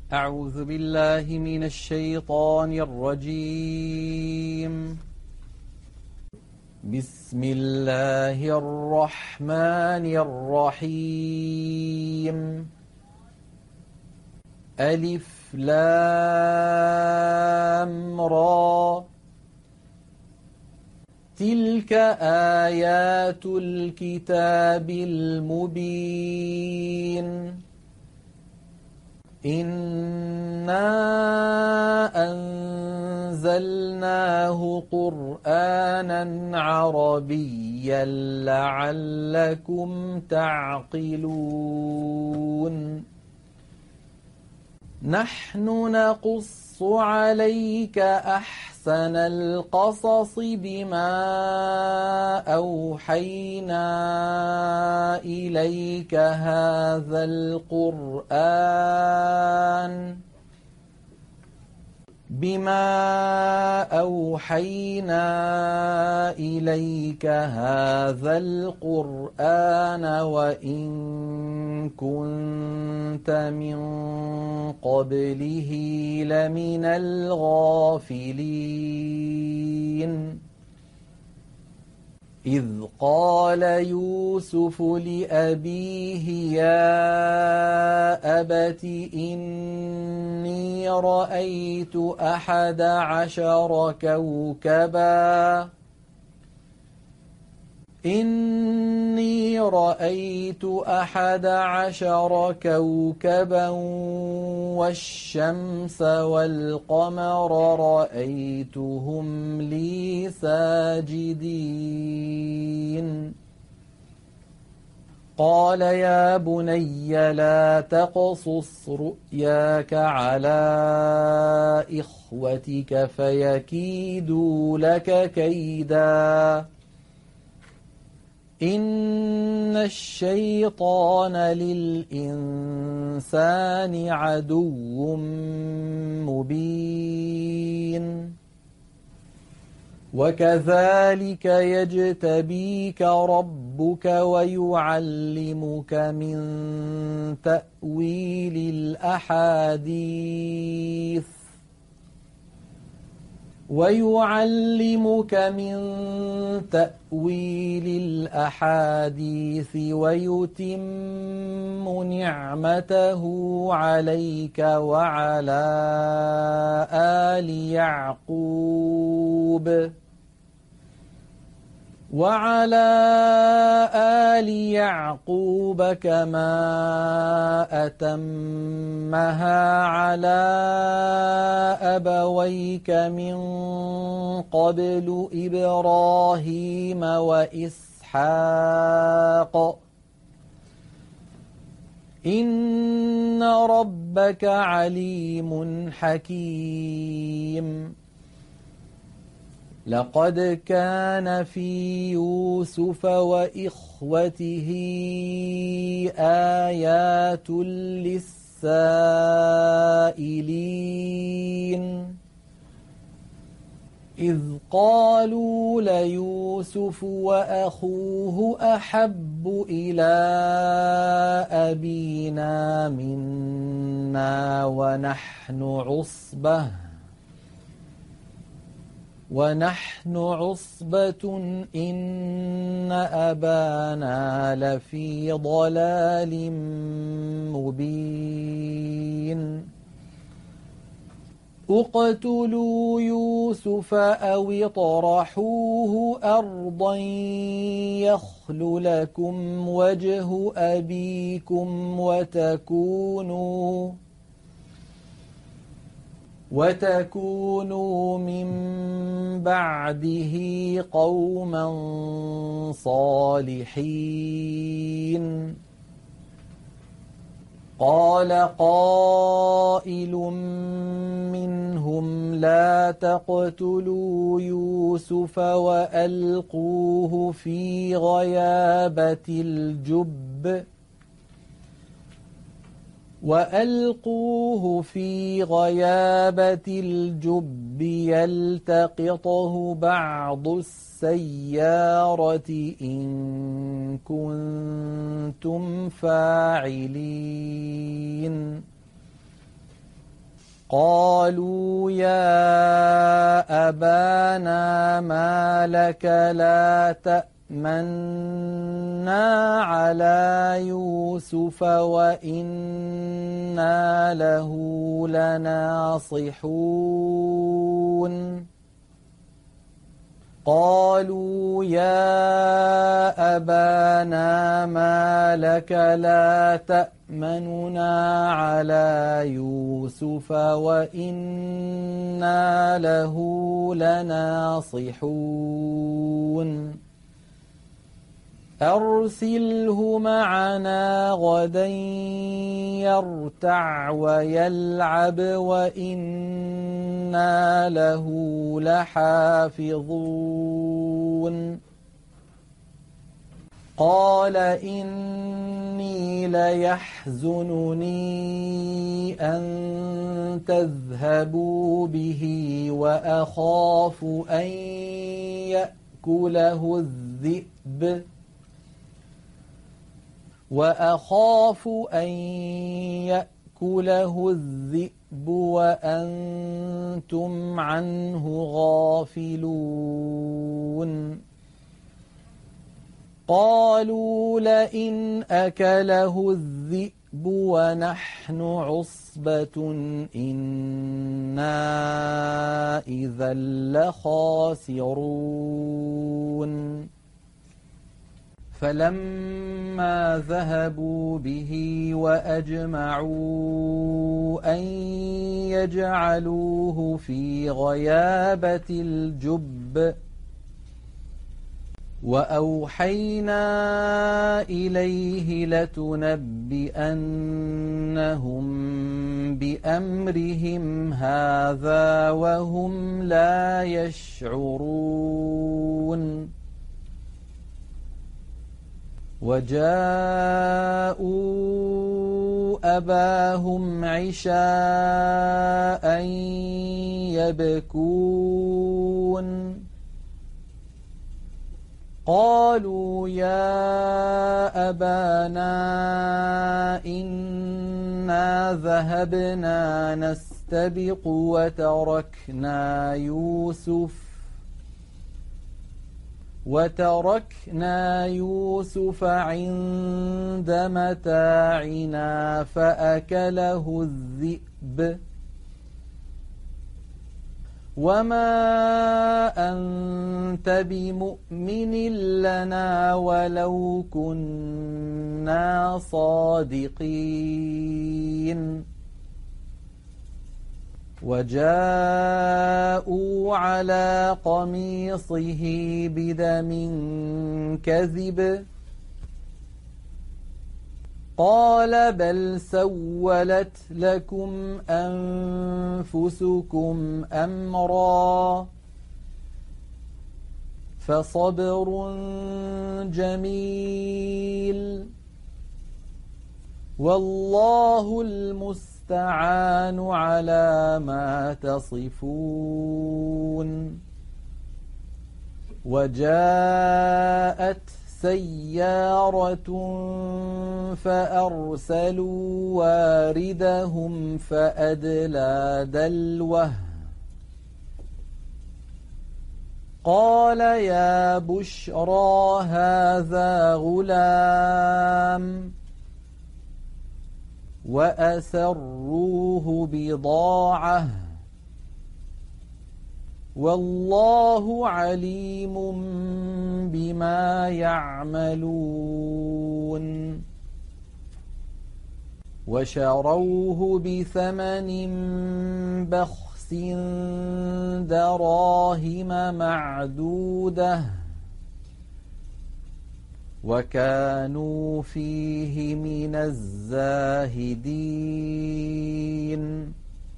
أعوذ بالله من الشيطان الرجيم. بسم الله الرحمن الرحيم. ألف لام را، تلك آيات الكتاب المبين. إنا أنزلناه قرآنا عربيا لعلكم تعقلون. نحن نقص عليك أحسن القصص بما أوحينا إليك هذا القرآن وإن كنت من قبله لمن الغافلين. إذ قال يوسف لأبيه يا أبت إني رأيت 11 كوكبا والشمس والقمر رأيتهم لي ساجدين. قال يا بني لا تقصص رؤياك على إخوتك فيكيدوا لك كيدا، إن الشيطان للإنسان عدو مبين. وكذلك يجتبيك ربك ويعلمك من تأويل الأحاديث ويتم نعمته عليك وعلى آل يعقوب كما أتمها على أبويك من قبل إبراهيم وإسحاق، إن ربك عليم حكيم. لقد كان في يوسف وإخوته آيات للسائلين، إذ قالوا ليوسف وأخوه أحب إلى أبينا منا ونحن عصبة إن أبانا لفي ضلال مبين. اقتلوا يوسف أو اطرحوه أرضا يخل لكم وجه أبيكم وتكونوا من بعده قوما صالحين. قال قائل منهم لا تقتلوا يوسف وألقوه في غيابة الجب يلتقطه بعض السيارة إن كنتم فاعلين. قالوا يا أبانا ما لك لا تأمنا على يوسف وإنا له لناصحون قالوا يا أبانا ما لك لا تأمننا على يوسف وإنا له لناصحون أرسله معنا غدا يرتع ويلعب وإنا له لحافظون قال إني ليحزنني أن تذهبوا به وأخاف أن يأكله الذئب وأنتم عنه غافلون قالوا لئن أكله الذئب ونحن عصبة إنا إذا لخاسرون فلما ذهبوا به وأجمعوا أن يجعلوه في غيابة الجب وأوحينا إليه لتنبئنهم بأمرهم هذا وهم لا يشعرون وجاءوا أباهم عشاء يبكون قالوا يا أبانا إنا ذهبنا نستبق وتركنا يوسف عند متاعنا فأكله الذئب وما أنت بمؤمن لنا ولو كنا صادقين وجاءوا على قميصه بدم كذب قال بل سولت لكم أنفسكم أمرا فصبر جميل والله المستعان على ما تصفون وجاءت سيارة فأرسلوا واردهم فأدلى دلوه قال يا بشرى هذا غلام وأسروه بضاعة والله عليم بما يعملون وشروه بثمن بخس دراهم معدودة وكانوا فيه من الزاهدين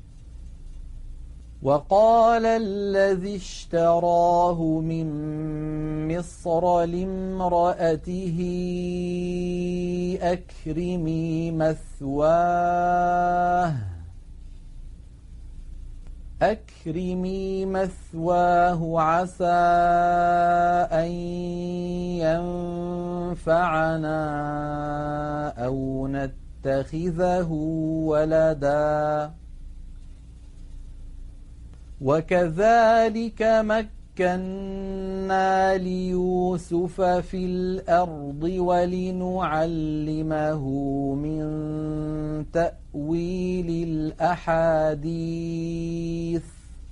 وقال الذي اشتراه من مصر لامرأته أكرمي مثواه عسى أن ينفعنا أو نتخذه ولدا وكذلك مكنا ليوسف في الأرض ولنعلمه من تأويل الأحاديث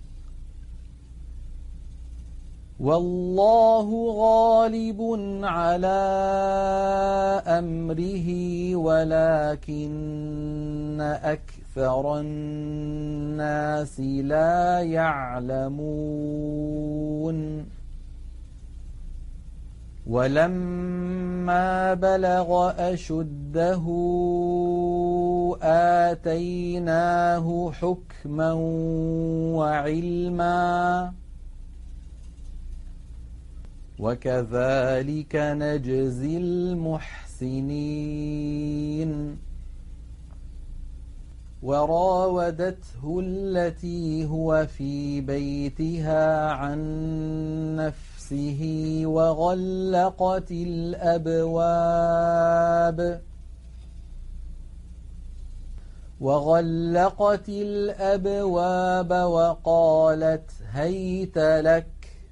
والله غالب على أمره ولكن أكثر الناس لا يعلمون ولما بلغ أشده آتيناه حكما وعلما وكذلك نجزي المحسنين وراودته التي هو في بيتها عن نفسه وغلقت الأبواب وقالت هيت لك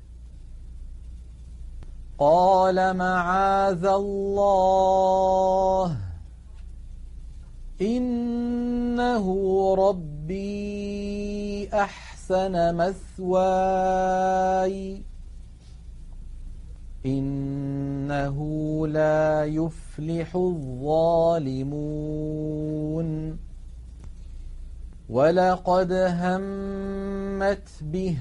قال معاذ الله إنه ربي أحسن مثواي إنه لا يفلح الظالمون ولقد همت به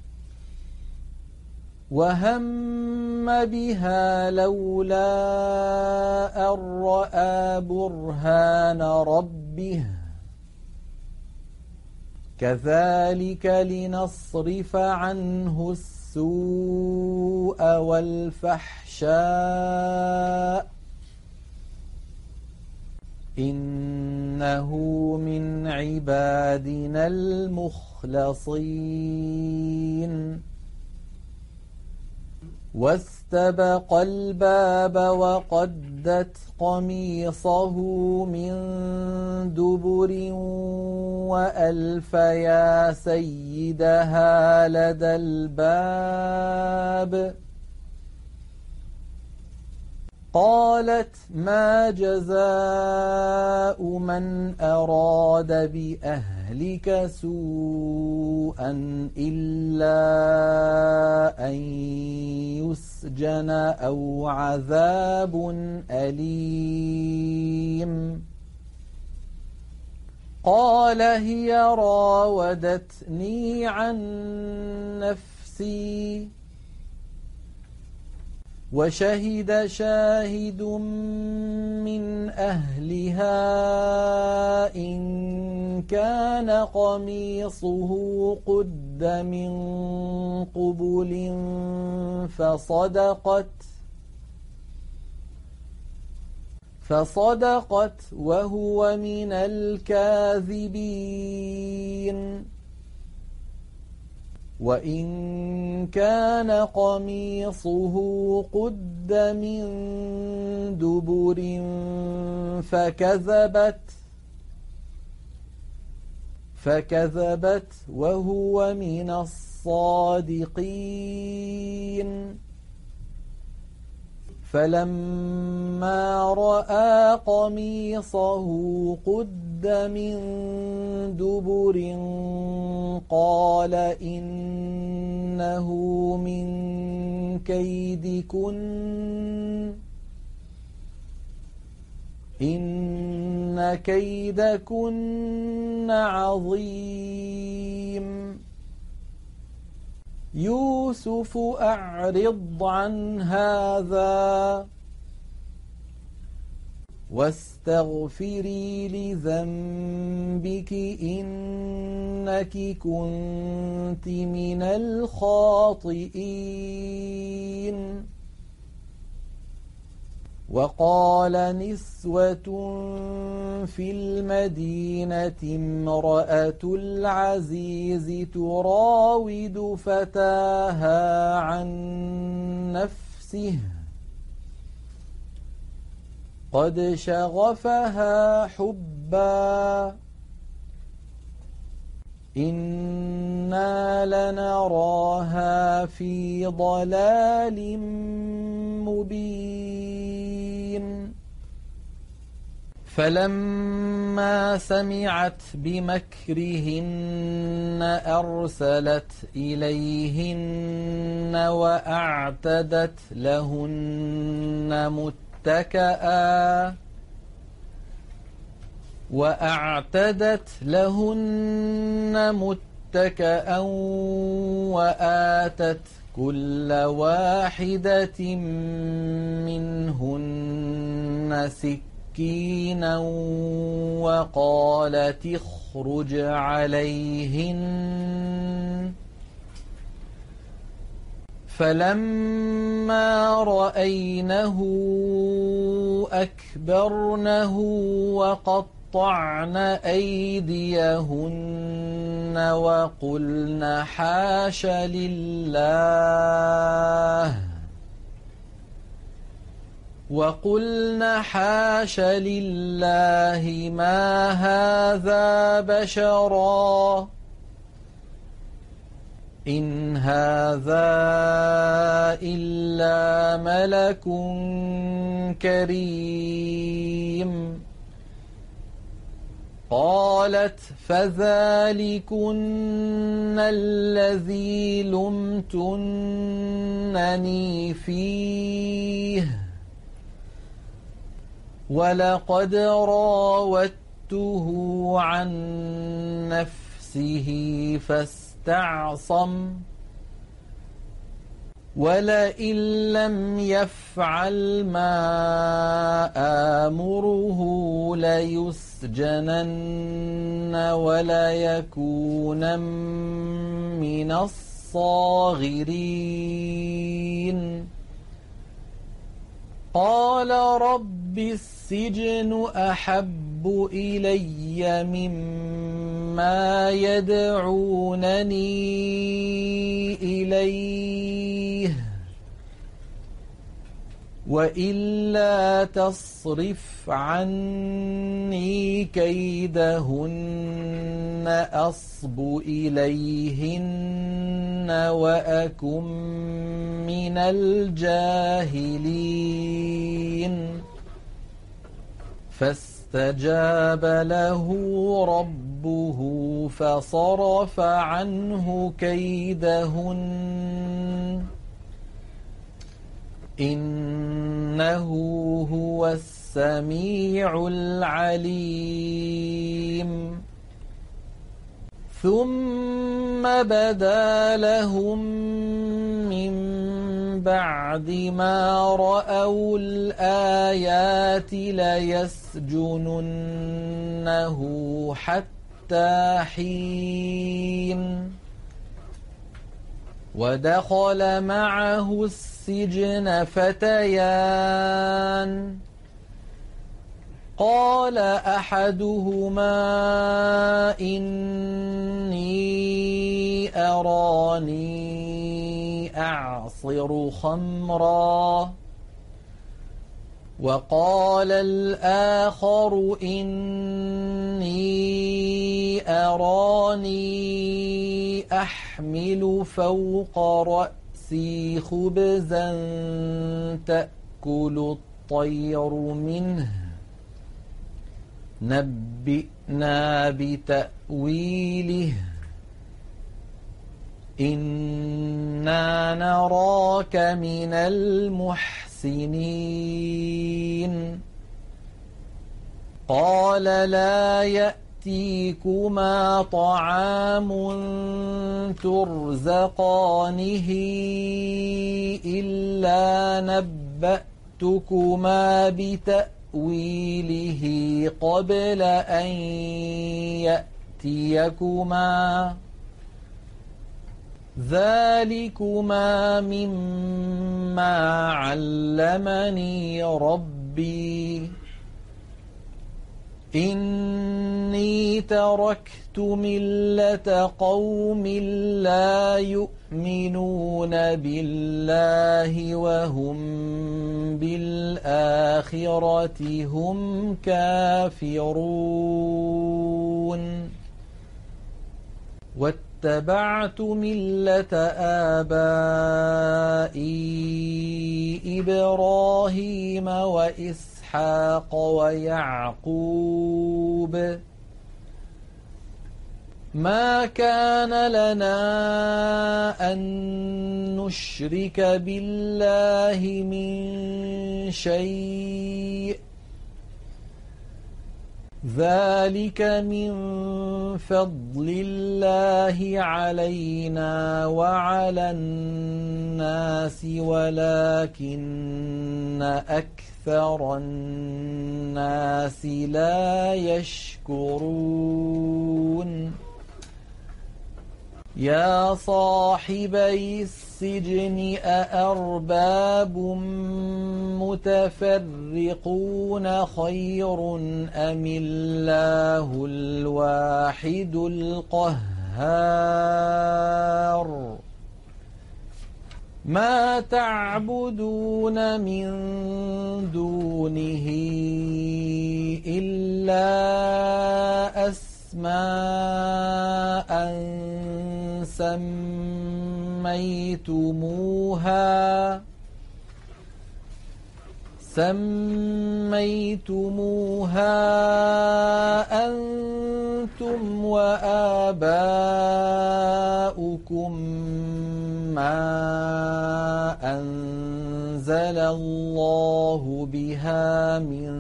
وهم بها لولا أن رأى برهان ربه كذلك لنصرف عنه السوء والفحشاء إنه من عبادنا المخلصين واستبق الباب وقدت قميصه من دبر وألف يا سيدها لدى الباب قالت ما جزاء من أراد بأهلك سوءا إلا أن يسجن أو عذاب أليم قال هي راودتني عن نفسي وشهد شاهد من أهلها إن كان قميصه قد من قبل فصدقت وهو من الكاذبين وإن كان قميصه قد من دبر فكذبت وهو من الصادقين فلما رأى قميصه قد من دبر قال إنه من كيدكن إن كيدكن عظيم يوسف أعرض عن هذا واستغفري لذنبك إنك كنت من الخاطئين وقال نسوة في المدينة امرأة العزيز تراود فتاها عن نفسه قد شغفها حبا إنا لنراها في ضلال مبين فلما سمعت بمكرهن أرسلت إليهن وأعتدت لهن متكأ وآتت كل واحدة منهن سكينا وقالت اخرج عليهن فلما رأينه أكبرنه وقطعن أيديهن وقلن حاش لله ما هذا بشرا إن هذا إلا ملك كريم قالت فذلكن الذي لمتنني فيه ولقد راودته عن نفسه فاستعصم ولئن لم يفعل ما آمره ليسجنن وليكونن من الصاغرين قال رب السجن أحب إلي مما يدعونني إليه وإلا تصرف عني كيدهن أصب إليهن وأكن من الجاهلين فاستجاب له ربه فصرف عنه كيدهن إنه هو السميع العليم ثم بدا لهم من بعد ما رأوا الآيات ليسجننه حتى حين ودخل معه السجن فتيان قال أحدهما إني أراني أعصر خمرا وقال الآخر إني أراني أحمل فوق رأسي خبزا تأكل الطير منه نبئنا بتأويله إنا نراك من المحسنين قال لا يأتيكما طعام ترزقانه إلا نبأتكما بتأويله قبل أن يأتيكما ذلكما مما علمني ربي إني تركت ملة قوم لا يؤمنون بالله وهم بالآخرة هم كافرون واتبعت ملة آبائي إبراهيم وإسحاق ويعقوب ما كان لنا أن نشرك بالله من شيء ذلك من فضل الله علينا وعلى الناس ولكن أكثر الناس لا يشكرون يا صاحبي السجن أأرباب متفرقون خير أم الله الواحد القهار ما تعبدون من دونه إلا أسماء سميتموها أنتم وآباؤكم ما أنزل الله بها من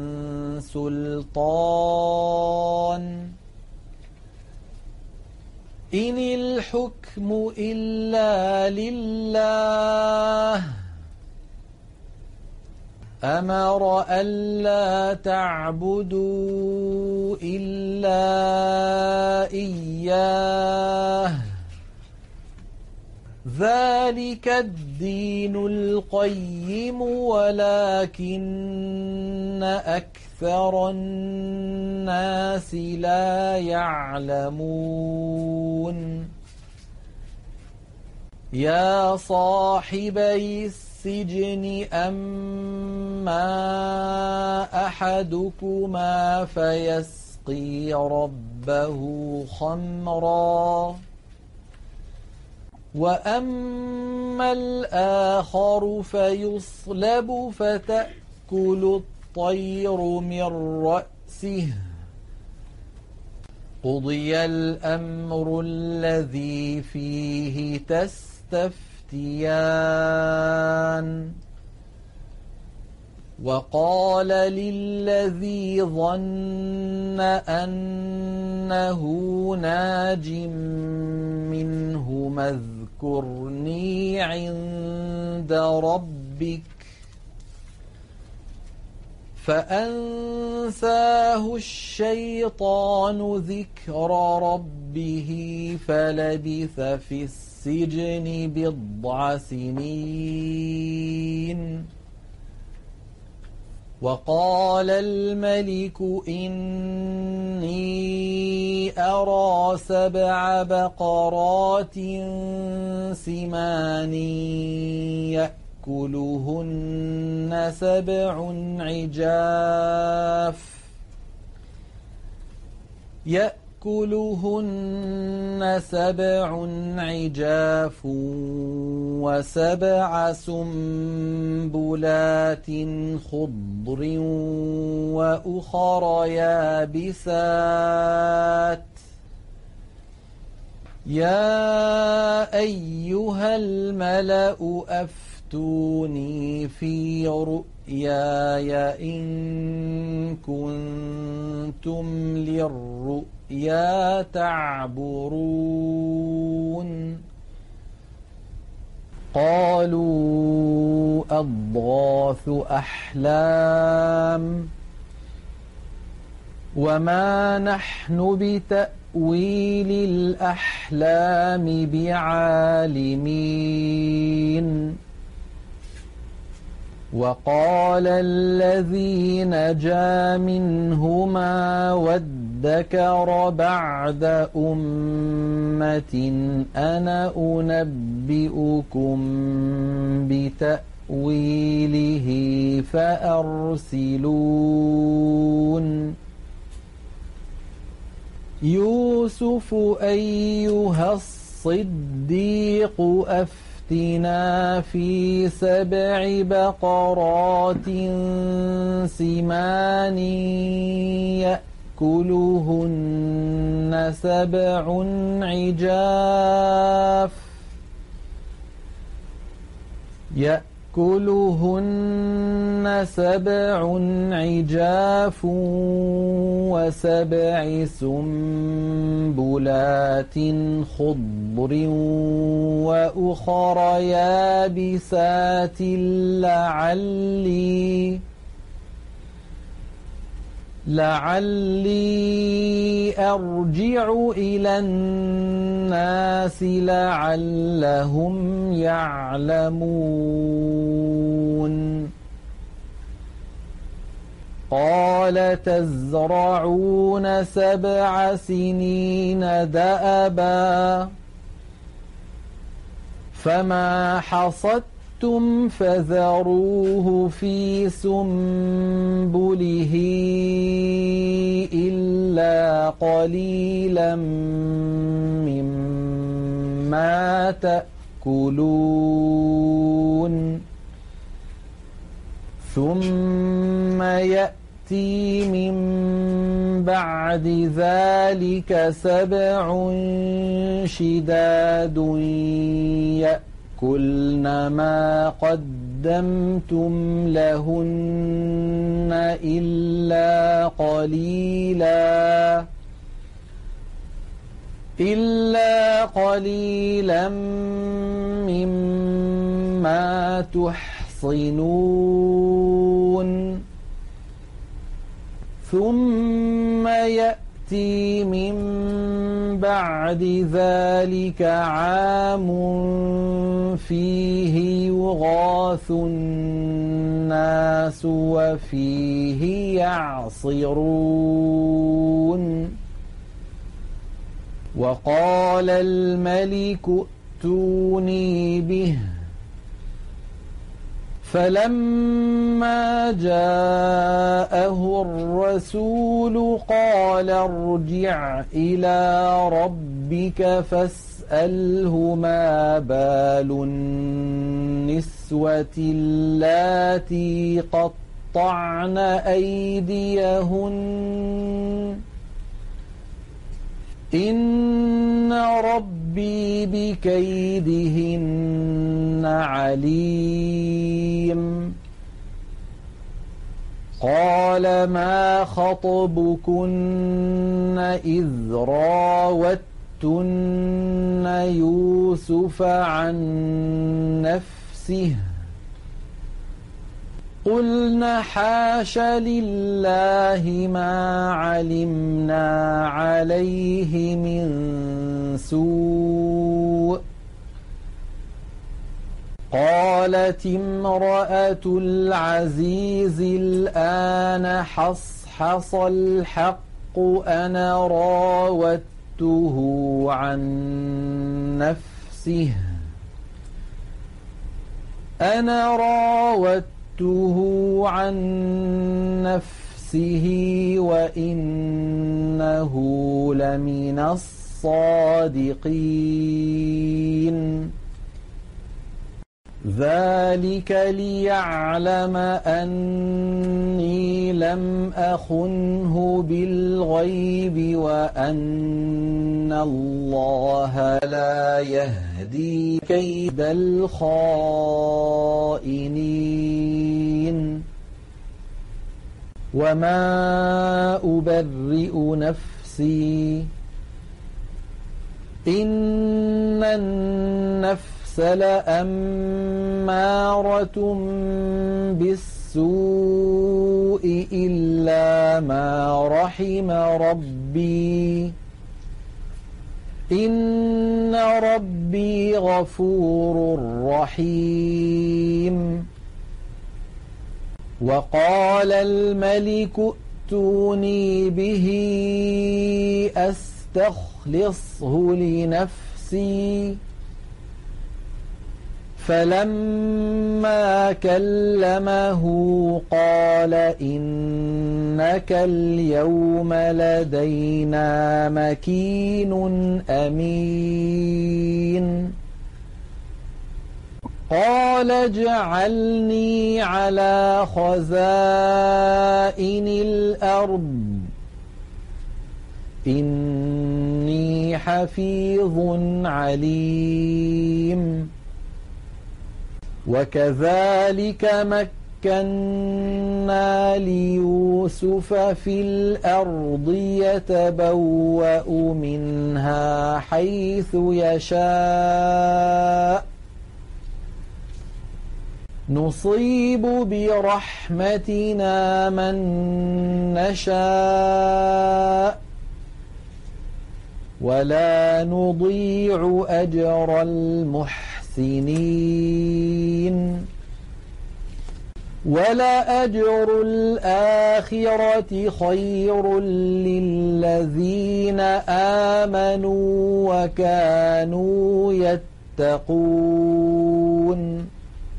سلطان إن الحكم إلا لله أمر ألا تعبدوا إلا إياه ذلك الدين القيم ولكن أكثر الناس لا يعلمون يا صاحبي السجن أما أحدكما فيسقي ربه خمرا وأما الآخر فيصلب فتأكل الطير من رأسه قضي الأمر الذي فيه تستفتيان وقال للذي ظن أنه ناج منه اذكرني عند ربك فأنساه الشيطان ذكر ربه فلبث في السجن بضع سنين وقال الملك إني أرى 7 بقرات سمان يأكلهن 7 عجاف و7 سنبلات خضر وأخر يابسات يا أيها الملأ أفتوني في رؤياي إن كنتم للرؤيا تعبرون قالوا أضغاث أحلام وما نحن بتأويل الأحلام بعالمين وقال الذي نجا منهما وادكر بعد أمة أنا أنبئكم بتأويله فأرسلون يوسف أيها الصديق أفتنا في 7 بقرات سمان يأكلهن 7 عجاف و7 سنبلات خضر وأخر يابسات لعلي أرجع إلى الناس لعلهم يعلمون قال تزرعون 7 سنين دأبا فما حصدتم فذروه في سنبله إلا قليلا مما تأكلون ثم يأتي من بعد ذلك 7 شداد يأكلن ما قدمتم لهن إلا قليلا مما تحصنون ثم يأتي من بعد ذلك عام فيه يغاث الناس وفيه يعصرون وقال الملك ائتوني به فلما جاءه الرسول قال ارجع إلى ربك فاسأله ما بال النسوة اللاتي قطعن أيديهن إن ربي بكيدهن عليم قال ما خطبكن إذ راوتن يوسف عن نفسه قلنا حاش لله ما علمنا عليه من سوء قالت امرأة العزيز الآن حصحص الحق أنا راودته عن نفسه وإنه لمن الصادقين ذلك ليعلم أني لم أخنه بالغيب وأن الله لا يهدي كيد الخائنين وما أبرئ نفسي إن النفس لأمارة بالسوء إلا ما رحم ربي إن ربي غفور رحيم وقال الملك ائتوني به أستخلصه لنفسي فلما كلمه قال إنك اليوم لدينا مكين أمين قال اجعلني على خزائن الأرض إني حفيظ عليم وكذلك مكنا ليوسف في الأرض يتبوأ منها حيث يشاء نصيب برحمتنا من نشاء ولا نضيع أجر المحسنين ولأجر الآخرة خير للذين آمنوا وكانوا يتقون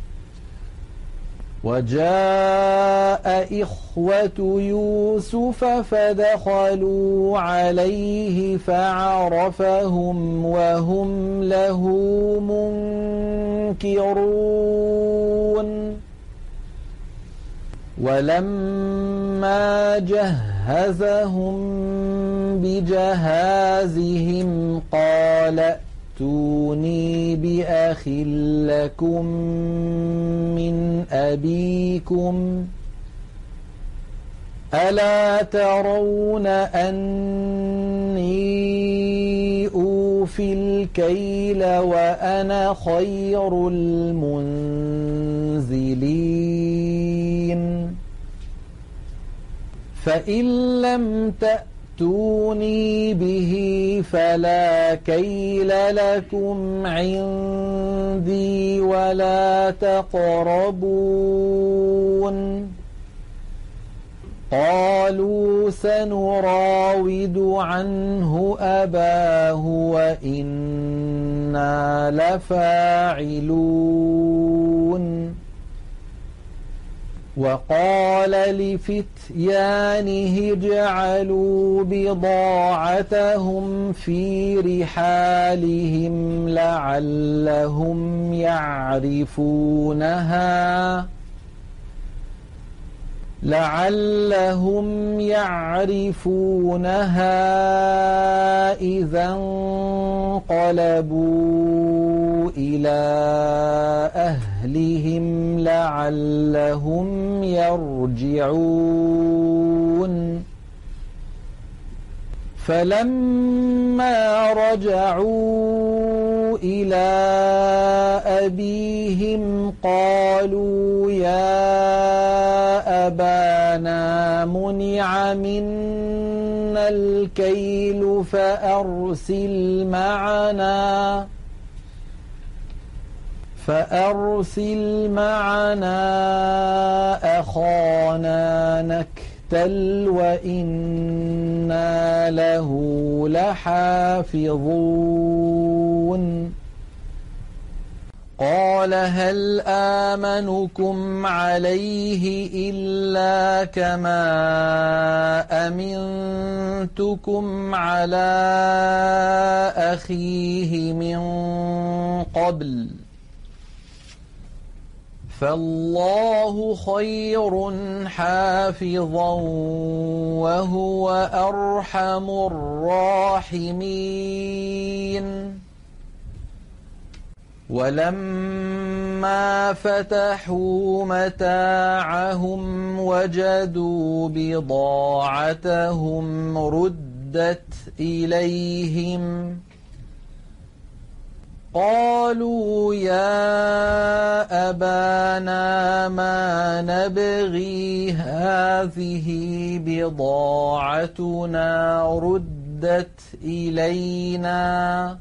وجاء إخوة يوسف فدخلوا عليه فعرفهم وهم له منكرون ولما جهزهم بجهازهم قال ائتوني بأخ لكم من أبيكم ألا ترون أني أوفي الكيل وأنا خير المنزلين فإن لم تأتوني به فلا كيل لكم عندي ولا تقربون قالوا سنراود عنه أباه وإنا لفاعلون وقال لفتيانه اجعلوا بضاعتهم في رحالهم لعلهم يعرفونها إذا انقلبوا إلى أهلهم لعلهم يرجعون فلما رجعوا إلى أبيهم قالوا يا أبانا منع منا الكيل فأرسل معنا أخانا نكتل وإنا له لحافظون قال هل آمنكم عليه إلا كما أمنتكم على أخيه من قبل فالله خير حافظا وهو أرحم الراحمين ولما فتحوا متاعهم وجدوا بضاعتهم ردت إليهم قالوا يا أبانا ما نبغي هذه بضاعتنا ردت إلينا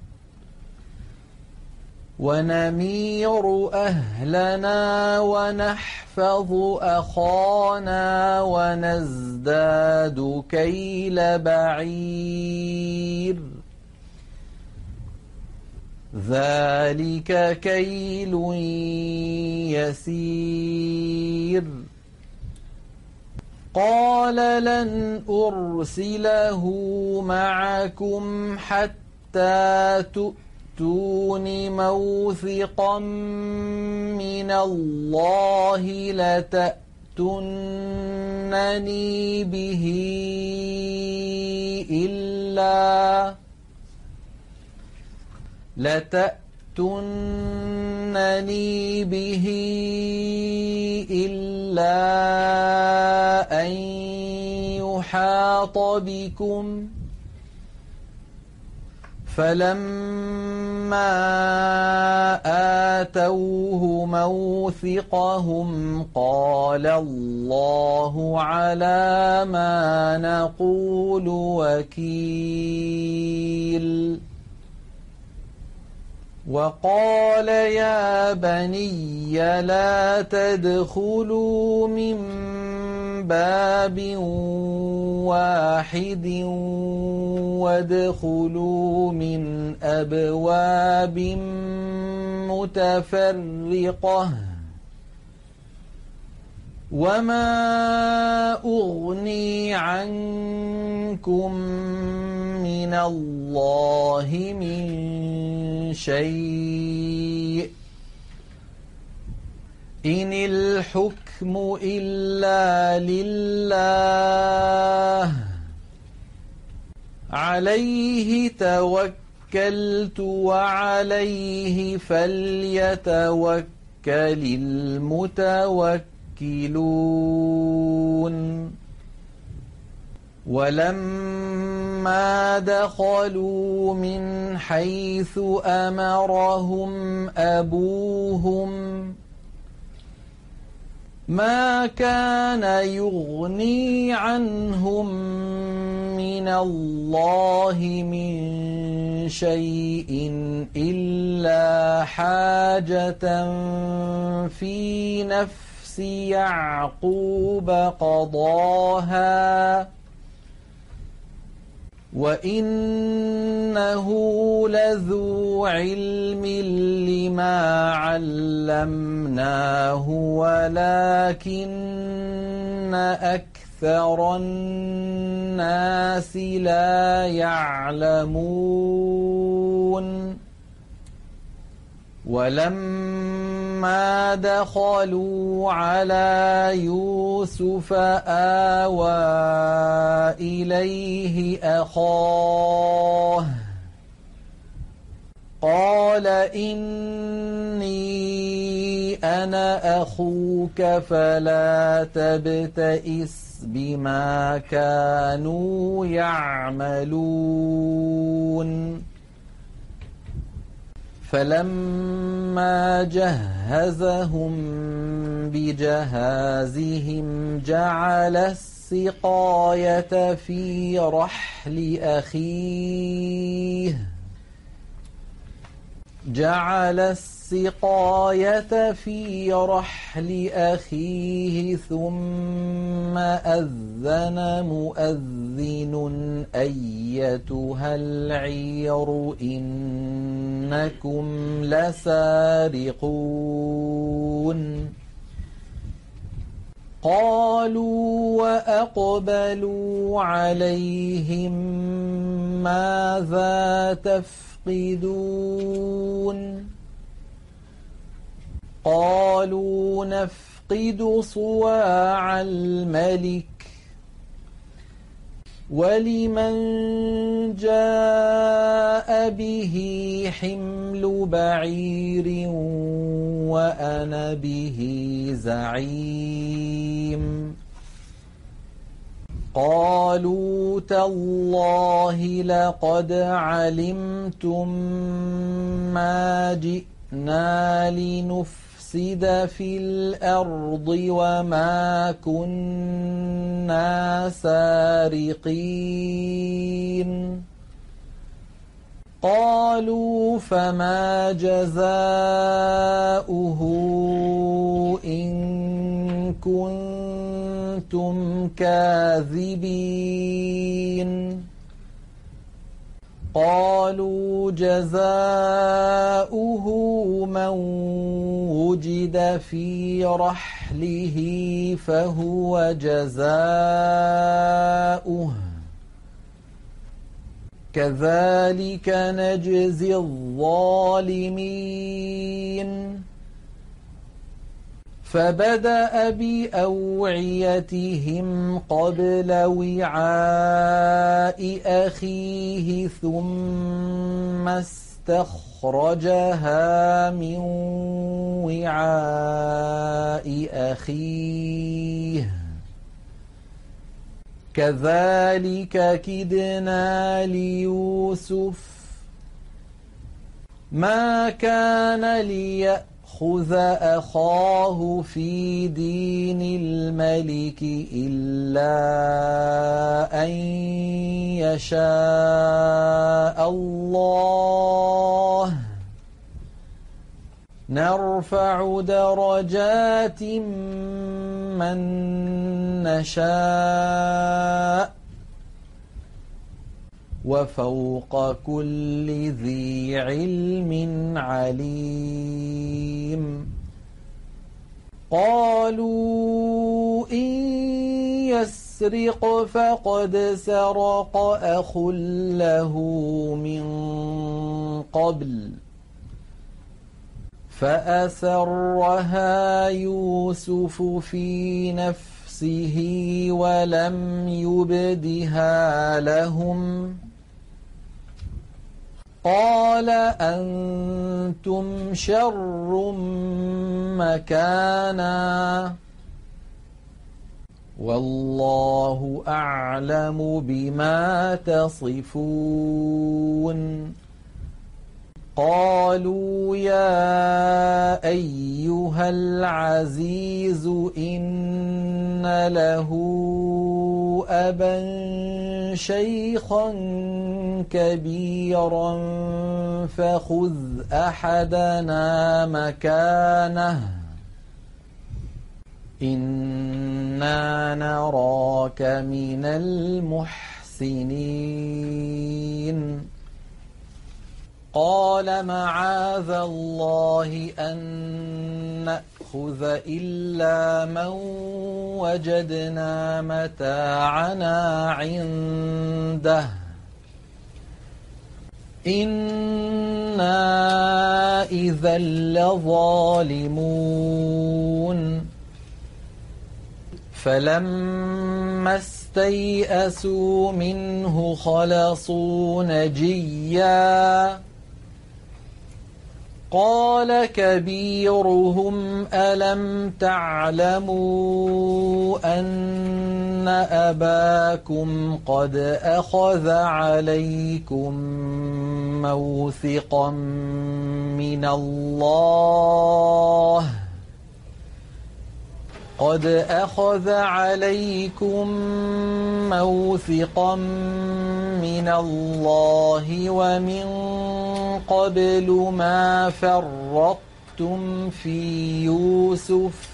ونمير أهلنا ونحفظ أخانا ونزداد كيل بعير ذلك كيل يسير. قال لن أرسله معكم حتى تؤتون موثقا من الله لتأتونني به إلا أن يحاط بكم. فلما آتوه موثقهم قال الله على ما نقول وكيل. وقال يا بني لا تدخلوا من باب واحد وادخلوا من أبواب متفرقة وما أغني عنكم من الله من شيء إن الحكم إلا لله عليه توكلت وعليه فليتوكل المتوكلون. ولما دخلوا من حيث أمرهم أبوهم ما كان يغني عنهم من الله من شيء إلا حاجة في نفس يعقوب قضاها وإنه لذو علم لما علمناه ولكن أكثر الناس لا يعلمون. ولما دخلوا على يوسف آوى إليه أخاه قال إني أنا أخوك فلا تبتئس بما كانوا يعملون. فلما جهزهم بجهازهم جعل السقاية في رحل أخيه ثم أذن مؤذن أيتها العير إنكم لسارقون. قالوا وأقبلوا عليهم ماذا تفقدون قالوا نفقد صواع الملك ولمن جاء به حمل بعير وأنا به زعيم. قالوا تالله لقد علمتم ما جئنا لنفسد في الأرض وما كنا سارقين. قالوا فما جزاؤه إن كنتم كاذبين. قالوا جزاؤه من وجد في رحله فهو جزاؤه كذلك نجزي الظالمين فبدأ بأوعيتهم قبل وعاء أخيه ثم استخرجها من وعاء أخيه كذلك كدنا ليوسف ما كان ليأخذ أخاه في دين الملك إلا أن يشاء الله نرفع درجات من نشاء وفوق كل ذي علم عليم قالوا إن يسرق فقد سرق أخ له من قبل فأسرها يوسف في نفسه ولم يبدها لهم قال أنتم شر مكانا والله أعلم بما تصفون قالوا يا أيها العزيز إن له أبا شيخا كبيرا فخذ أحدنا مكانه إنا نراك من المحسنين قال معاذ الله أن نأخذ إلا من وجدنا متاعنا عنده إنا إذا لظالمون فلما استيئسوا منه خلصوا نجيا قال كبيرهم ألم تعلموا أن أباكم قد أخذ عليكم موثقا من الله قد أخذ عليكم موثقا من الله ومن قبل ما فرطتم في يوسف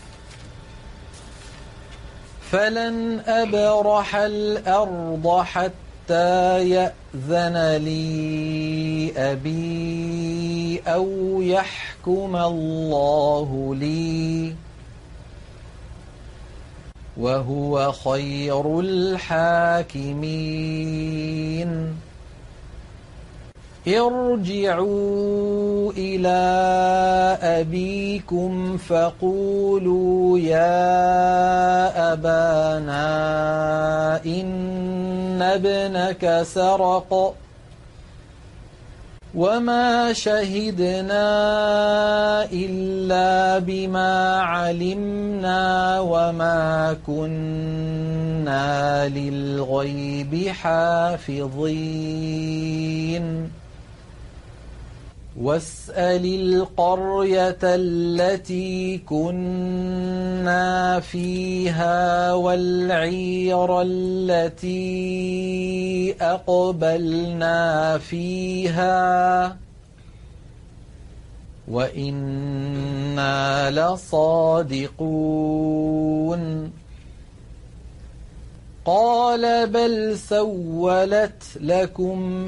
فلن أبرح الأرض حتى يأذن لي أبي أو يحكم الله لي وهو خير الحاكمين ارجعوا إلى أبيكم فقولوا يا أبانا إن ابنك سرق وما شهدنا إلا بما علمنا وما كنا للغيب حافظين واسأل القرية التي كنا فيها والعير التي أقبلنا فيها وإنا لصادقون قال بل سولت لكم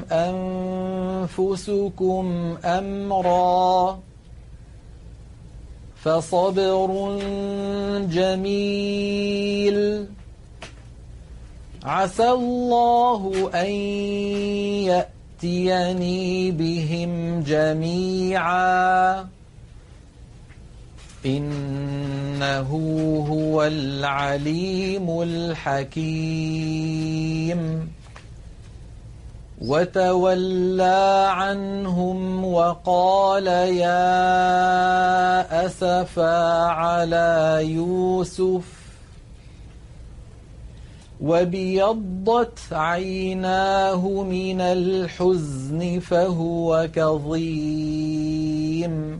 أنفسكم أمرا فصبر جميل عسى الله أن يأتيني بهم جميعا إنه هو العليم الحكيم وتولى عنهم وقال يا أسفا على يوسف وابيضت عيناه من الحزن فهو كظيم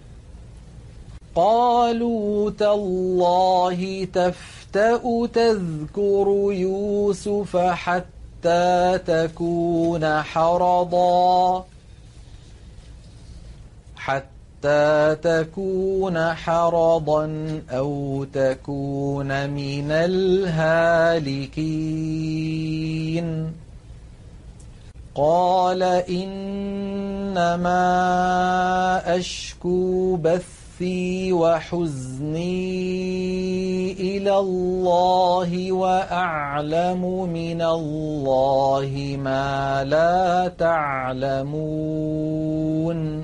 قالوا تالله تفتأ تذكر يوسف حتى تكون حرضا أو تكون من الهالكين قال إنما أشكو بثي وحزني إلى الله وأعلم من الله ما لا تعلمون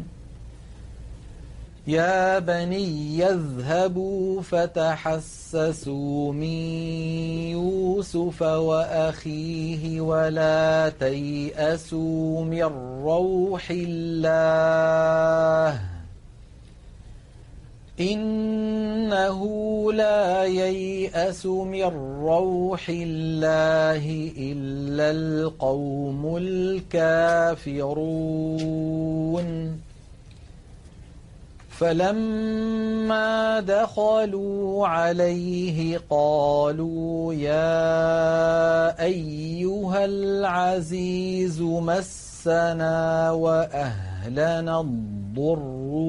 يا بني يذهبوا فتحسسوا من يوسف وأخيه ولا تيأسوا من روح الله إنه لا ييأس من روح الله إلا القوم الكافرون فلما دخلوا عليه قالوا يا أيها العزيز مسنا وأهلنا الضر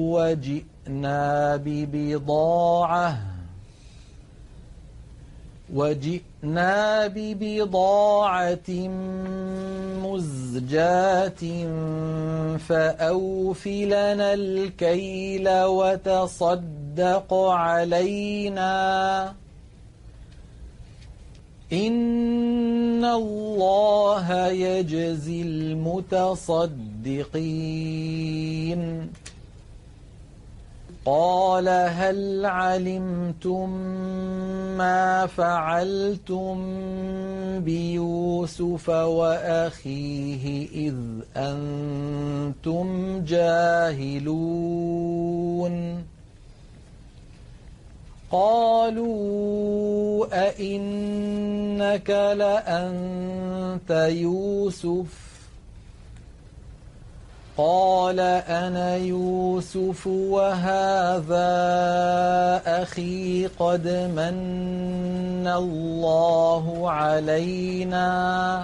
وجئنا ببضاعة مزجاة فأوف لنا الكيل وتصدق علينا إن الله يجزي المتصدقين قال هل علمتم ما فعلتم بيوسف وأخيه إذ أنتم جاهلون قالوا أئنك لأنت يوسف قال أنا يوسف وهذا أخي قد من الله علينا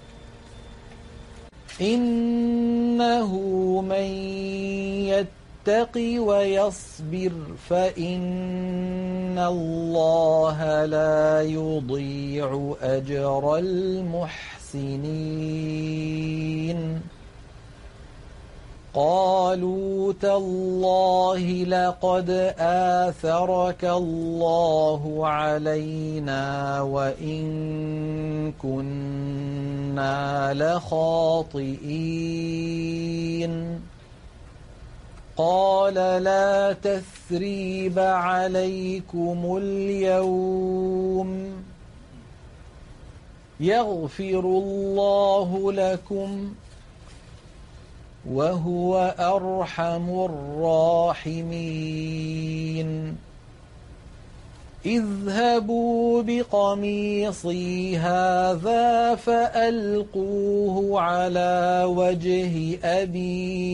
إنه من يتق ويصبر فإن الله لا يضيع أجر المحسنين قالوا تالله لقد آثرك الله علينا وإن كنا لخاطئين قال لا تثريب عليكم اليوم يغفر الله لكم وهو أرحم الراحمين اذهبوا بقميصي هذا فألقوه على وجه أبي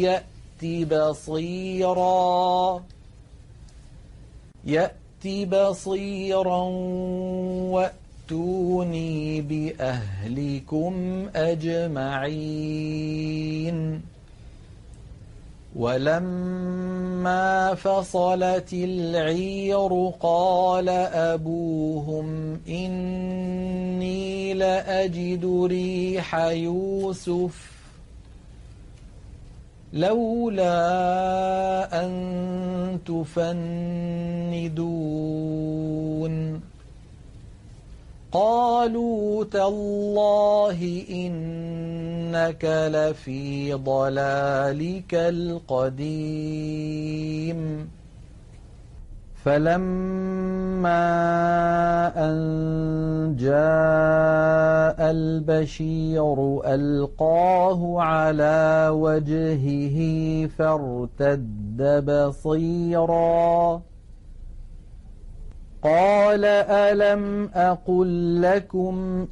يأت بصيرا وأتوني بأهلكم أجمعين ولما فصلت العير قال أبوهم إني لأجد ريح يوسف لولا أن تفندون قالوا تالله إنك لفي ضلالك القديم فلما أن جاء البشير ألقاه على وجهه فارتد بصيرا قال ألم أقل لكم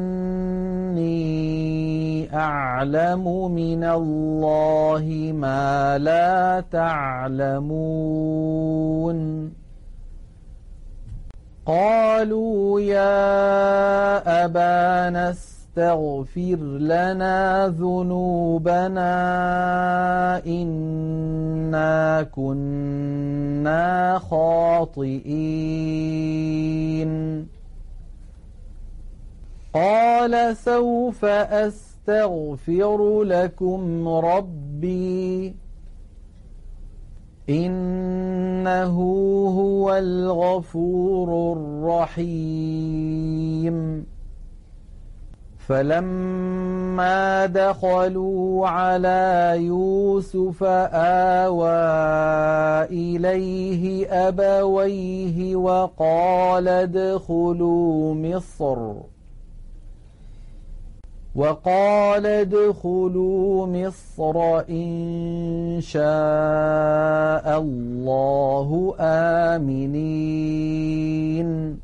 إني أعلم من الله ما لا تعلمون قالوا يا أبانا استغفر لنا ذنوبنا إنا كنا خاطئين قال سوف أستغفر لكم ربي إنه هو الغفور الرحيم فلما دخلوا على يوسف آوى إليه أبويه وقال ادخلوا مصر إن شاء الله آمنين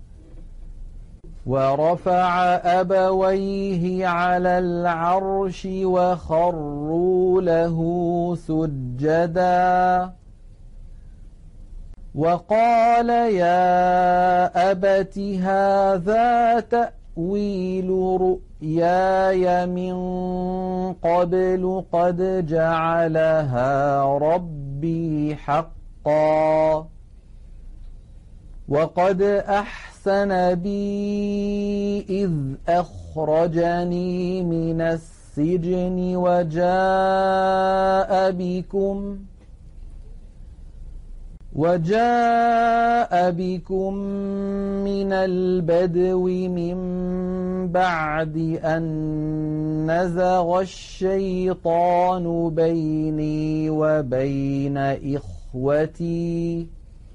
ورفع أبويه على العرش وخروا له سجدا وقال يا أبت هذا تأويل رؤياي من قبل قد جعلها ربي حقا وقد أحسن بي إذ أخرجني من السجن وجاء بكم من البدو من بعد أن نزغ الشيطان بيني وبين إخوتي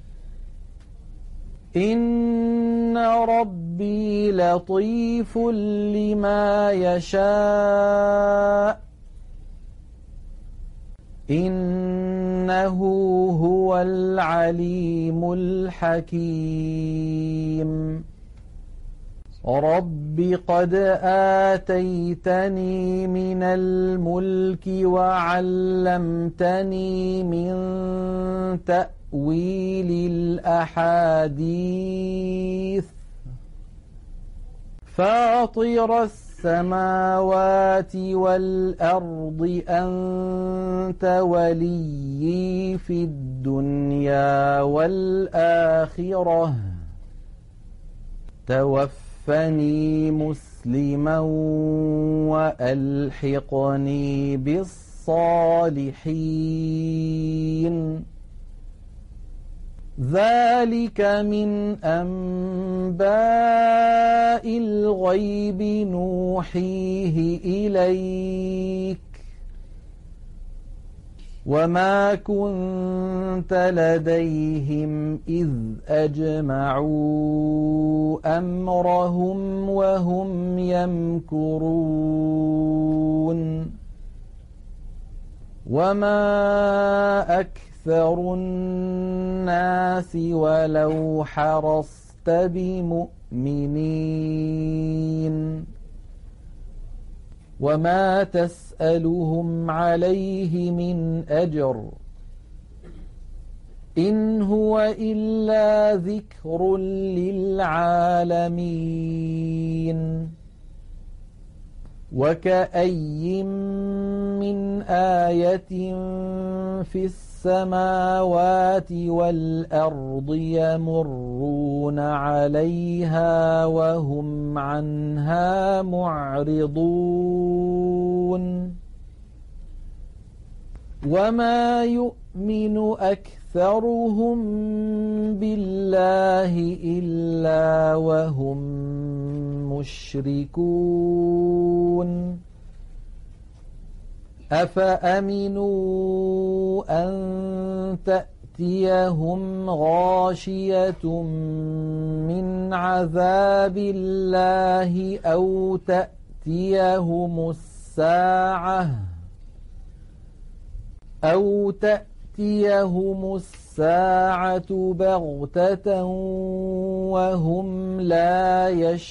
إن ربي لطيف لما يشاء إنه هو العليم الحكيم رب قد آتيتني من الملك وعلمتني من تأويل الأحاديث فاطر السماوات والأرض أنت وليي في الدنيا والآخرة توفني مسلما وألحقني بالصالحين ذلك من أنباء الغيب نوحيه إليك وما كنت لديهم إذ أجمعوا أمرهم وهم يمكرون وما أكثر الناس ولو حرصت بمؤمنين وما تسألهم عليه من أجر إن هو إلا ذكر للعالمين وكأي من آية في السماوات والأرض يمرون عليها وهم عنها معرضون وما يؤمن أكثرهم بالله إلا وهم مشركون أفأمنوا أن تأتيهم غاشية من عذاب الله أو تأتيهم الساعة بغتة وهم لا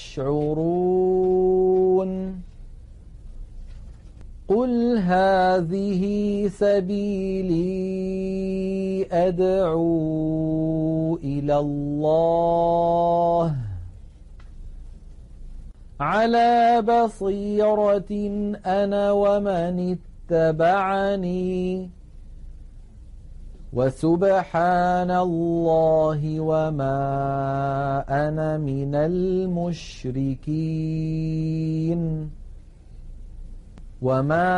يشعرون قل هذه سبيلي أدعو إلى الله على بصيرة أنا ومن اتبعني وسبحان الله وما أنا من المشركين وما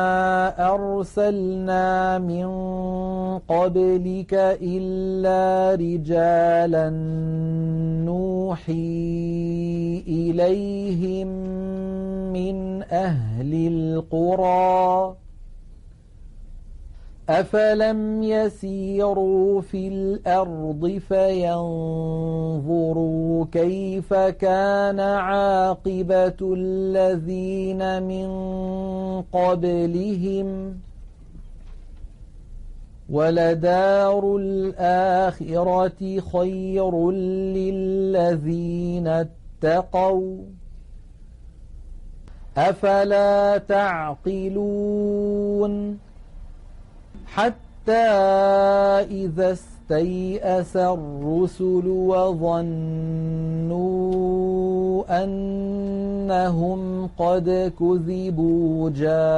أرسلنا من قبلك إلا رجالا نوحي إليهم من أهل القرى أفلم يسيروا في الأرض فينظروا كيف كان عاقبة الذين من قبلهم ولدار الآخرة خير للذين اتقوا أفلا تعقلون حتى إذا استيأس الرسل وظنوا أنهم قد كذبوا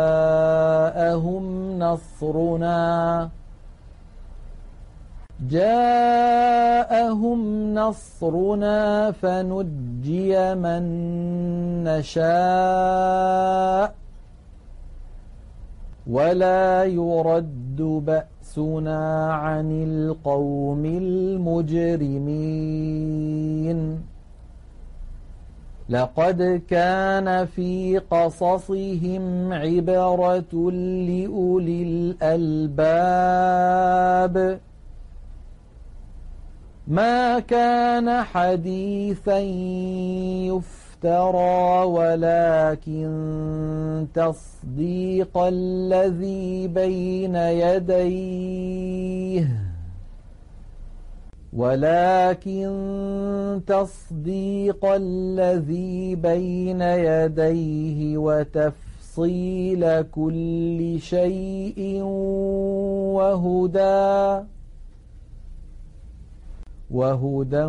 جاءهم نصرنا فنجي من نشاء ولا يرد بأسنا عن القوم المجرمين لقد كان في قصصهم عبرة لأولي الألباب ما كان حديثا يفترى ولكن تصديق الذي بين يديه وتفصيل كل شيء وهدى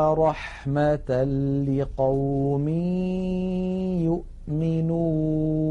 ورحمة لقوم يؤمنون